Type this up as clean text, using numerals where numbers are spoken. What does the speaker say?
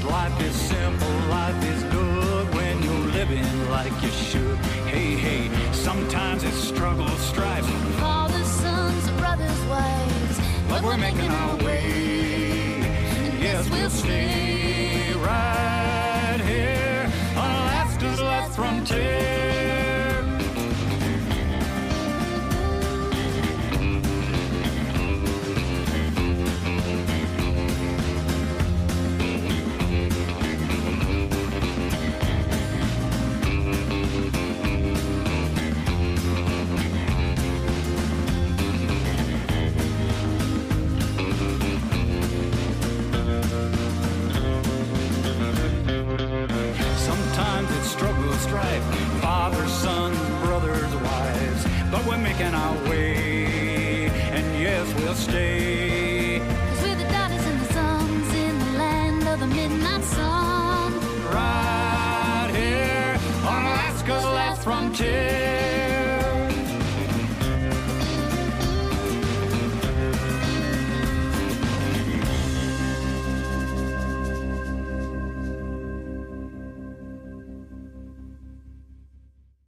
life is simple, life is good when you're living like you should. Hey, hey, sometimes it's struggle, strife. Fathers, sons, brothers, wives. But we're making our way. And yes, we'll stay right here on Alaska's last frontier. Strife, fathers, sons, brothers, wives, but we're making our way, and yes, we'll stay. 'Cause we're the daughters and the sons in the land of the midnight sun. Right here on Alaska's last frontier.